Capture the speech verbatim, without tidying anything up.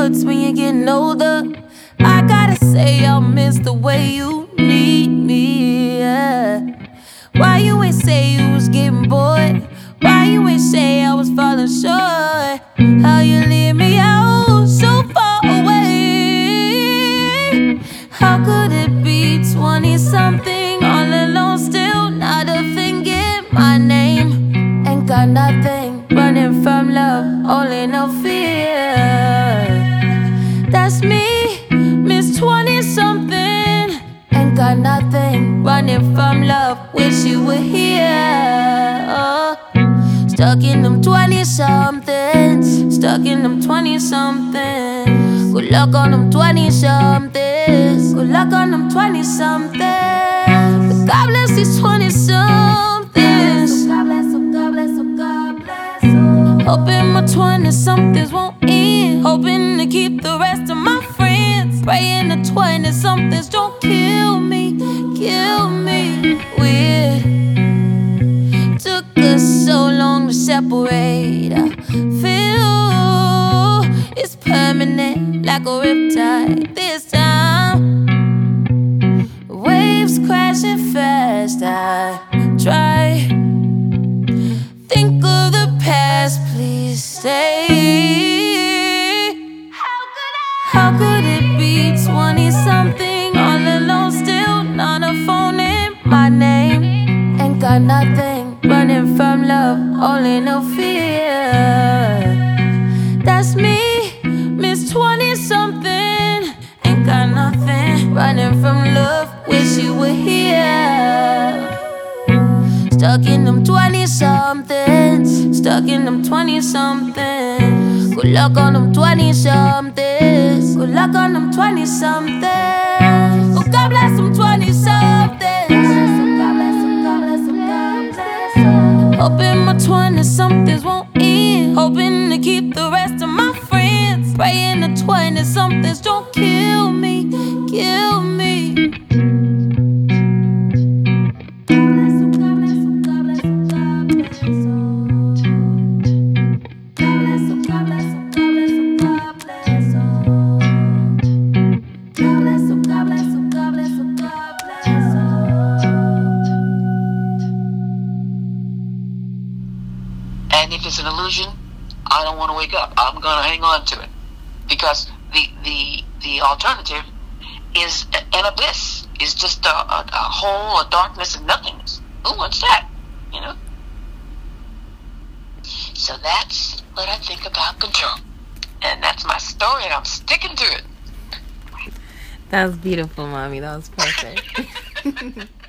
hurts when you're getting older. I gotta say I'll miss the way you need me, yeah. Why you ain't say you was getting bored? Why you ain't say I was falling short? How you leave me out so far away? How could it be twenty-something, all alone still, not a thing in my name? Ain't got nothing, running from love, only no fear. That's me, Miss twenty-something. Ain't got nothing, running from love, wish you were here. Oh. Stuck in them twenty-somethings, stuck in them twenty-somethings. Good luck on them twenty-somethings, good luck on them twenty-somethings. But God bless these twenty-somethings. God bless, oh God bless, oh God bless, oh. Hoping my twenty-somethings won't end, hoping to keep the rest of my friends. Praying the twenty-somethings don't kill me, kill me. Weird. Took us so long to separate. I feel it's permanent, like a riptide this time. Waves crashing fast, I try. Think of the past, please stay. How could it be twenty-something, all alone still, not a phone in my name? Ain't got nothing, running from love, only no fear. That's me, Miss twenty-something. Ain't got nothing, running from love, wish you were here. Stuck in them twenty-somethings, stuck in them twenty-somethings. Good luck on them twenty-somethings, good luck on them twenty-somethings. Oh, God bless them twenty-somethings. Hoping my twenty-somethings won't end, hoping to keep the rest of my friends. Praying the twenty-somethings don't kill me, kill me. And if it's an illusion, I don't want to wake up. I'm going to hang on to it. Because the the the alternative is an abyss. Is just a, a, a hole, a darkness, and nothingness. Who wants that? You know? So that's what I think about control. And that's my story, and I'm sticking to it. That was beautiful, Mommy. That was perfect.